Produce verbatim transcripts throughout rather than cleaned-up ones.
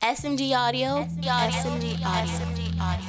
S M G Audio. S M G Audio.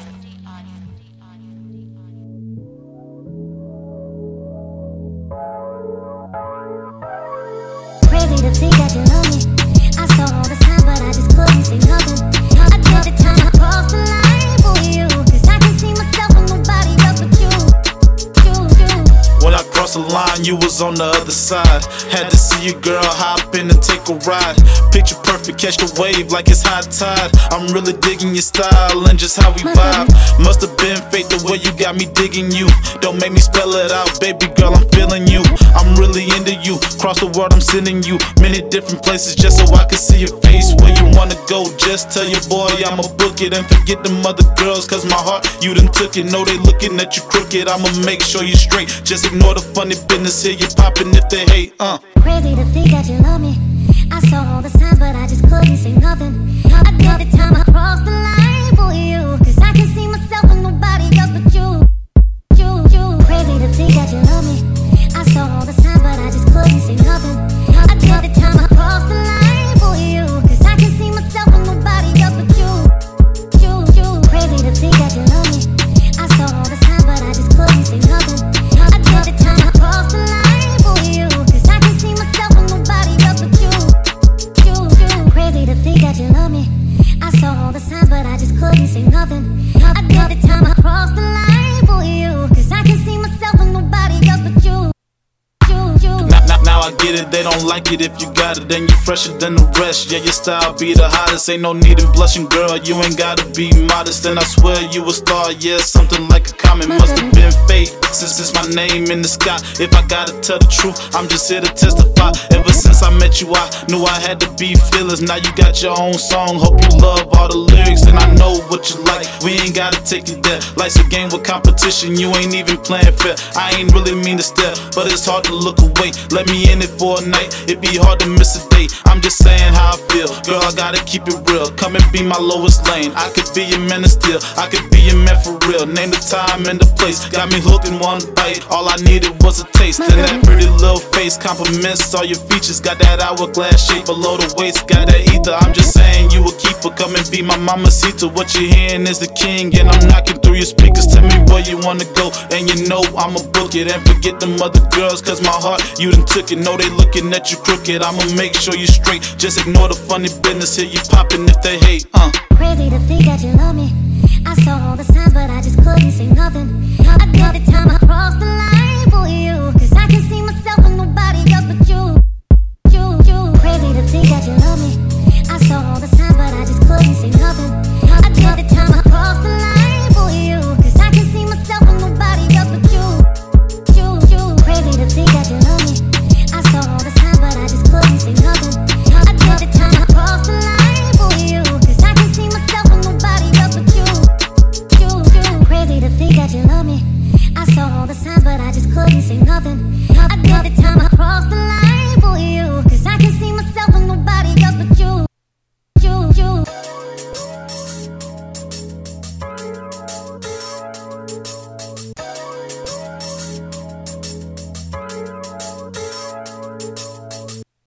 Crazy to think that you love me. I saw all the signs, but I just couldn't say nothing. I took the time to cross the line for you, 'cause I can see myself in nobody else but you. You, you. When I crossed the line, you was on the other side. Had to see you, girl, hop in and take a ride. Picture perfect, catch the wave like it's high tide. I'm really digging your style and just how we vibe. Must've been fate the way you got me digging you. Don't make me spell it out, baby girl, I'm feeling you. I'm really into you. Cross the world, I'm sending you many different places just so I can see your face. Where you wanna go, just tell your boy I'ma book it. And forget them other girls, 'cause my heart, you done took it. Know they looking at you crooked, I'ma make sure you straight. Just ignore the funny business, here you poppin' if they hate, uh Crazy to think that you love me. I saw all the signs, but I just couldn't say nothing. I took the time I crossed the line for you, 'cause I can see myself in nobody else but you. You, you. Crazy to think that you love me. I saw all the signs, but I just couldn't say nothing. I took the time I crossed the line for you, 'cause I can see myself in nobody else but you. You, you. Crazy to think that you love me. I saw all the signs, but I just couldn't say nothing. I took the time I crossed the line for you, 'cause I can see myself in nobody else but you. You, you. Crazy to think that you love me. I saw all the signs, but I just couldn't say nothing. I took the time I crossed the line for you, 'cause I can see myself in nobody else but you. You, you. Now, now, now I get it, they don't like it if you got it, then you fresher than the rest. Yeah, your style be the hottest, ain't no need in blushing, girl. You ain't gotta be modest, and I swear you a star. Yeah, something like a comet must've been fate. Since it's my name in the sky, if I gotta tell the truth, I'm just here to testify. Ever since I met you, I knew I had to be fearless. Now you got your own song, hope you love all the lyrics, and I know what you like. We ain't gotta take it there. Life's a game with competition, you ain't even playing fair. I ain't really mean to stare, but it's hard to look away. Let me in it for a night, it'd be hard to miss a day. I'm just saying how I feel, girl, I gotta keep it real. Come and be my lowest lane, I could be your man of steel, I could be your man for real. Name the time and the place, got me hooked in one bite. All I needed was a taste, and that pretty little face compliments all your features. Got that hourglass shape below the waist, got that ether. I'm just saying you a keeper, come and be my mamacita. What you're hearing is the king, and I'm knocking through your speakers. Tell me where you wanna go, and you know I'ma book it. And forget them other girls, 'cause my heart, you done took it. Know they looking at you crooked, I'ma make sure you straight. Just ignore the funny business, here you poppin' if they hate, uh Crazy to think that you love me. I saw all the signs, but I just couldn't say nothing. I took the time I crossed the line for you, 'cause I can see myself in nobody else but you. You, you. Crazy to think that you love me. I saw all the signs, but I just couldn't say nothing. I took the time I crossed the line for you, 'cause I can see myself in nobody else but you. You, you. Crazy to think that you love me. I saw all the signs, but I just couldn't say nothing. I took the time I crossed the line for you, 'cause I can see myself in nobody else but you. You, you. Crazy to think that you love me. I saw all the signs, but I just couldn't say nothing.